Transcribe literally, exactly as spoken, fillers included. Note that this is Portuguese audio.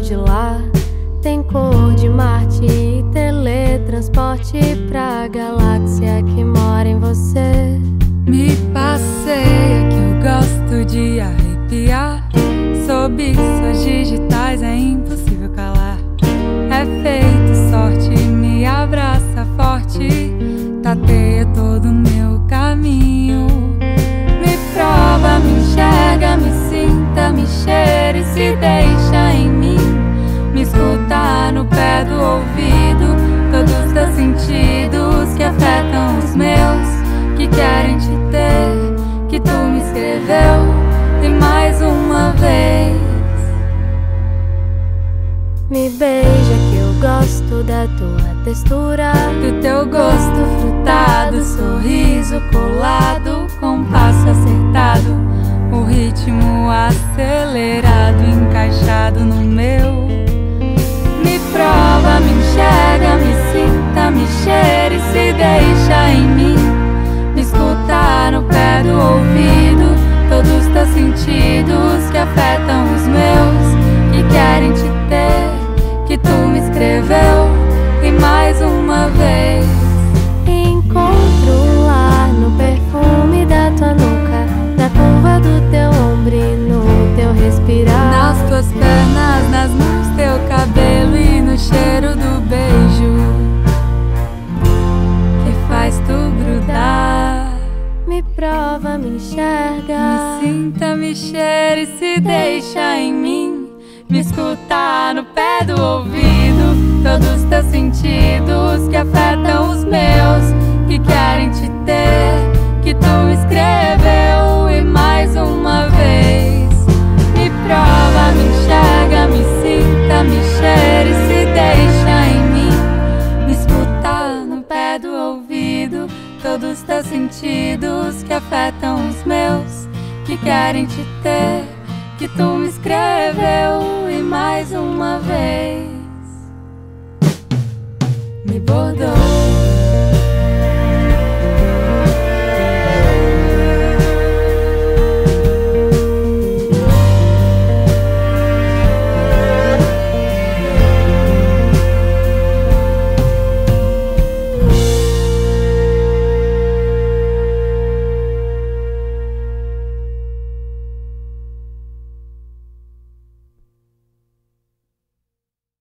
de lá. Tem cor de Marte e teletransporte pra galáxia que mora em você. Me passeia que eu gosto de arrepiar. Sob suas digitais é impossível calar. É feito sorte, me abraça forte, tateia todo o meu caminho. Me prova, me enxerga, me sinta, me cheira e se deixa em mim. Me escuta no pé do ouvido, todos os teus sentidos que afetam os meus, que querem te ter, que tu me escreveu. E mais uma vez me beija que eu gosto da tua textura, do teu gosto frutado, sorriso colado, compasso acertado, o ritmo acelerado, encaixado no meu. Me prova, me enxerga, me sinta, me cheira e se deixa em mim. Me escuta no pé do ouvido, todos os teus sentidos que afetam os meus, que querem te ter, que tu me escreveu. E mais uma vez encontro o ar no perfume da tua nuca, na curva do teu ombro e no teu respirar, nas tuas pernas, nas mãos, teu cabelo e no cheiro do beijo que faz tu grudar. Me prova, me enxerga, me sinta, me cheira e se deixa em mim. Me escuta no pé do ouvido, todos os teus sentidos que afetam os meus, que querem te ter, que tu me escreveu. E mais uma vez me prova, me enxerga, me sinta, me cheira e se deixa em mim. Me escuta no pé do ouvido, todos os teus sentidos que afetam os meus, que querem te ter, que tu me escreveu. E mais uma vez me bordou.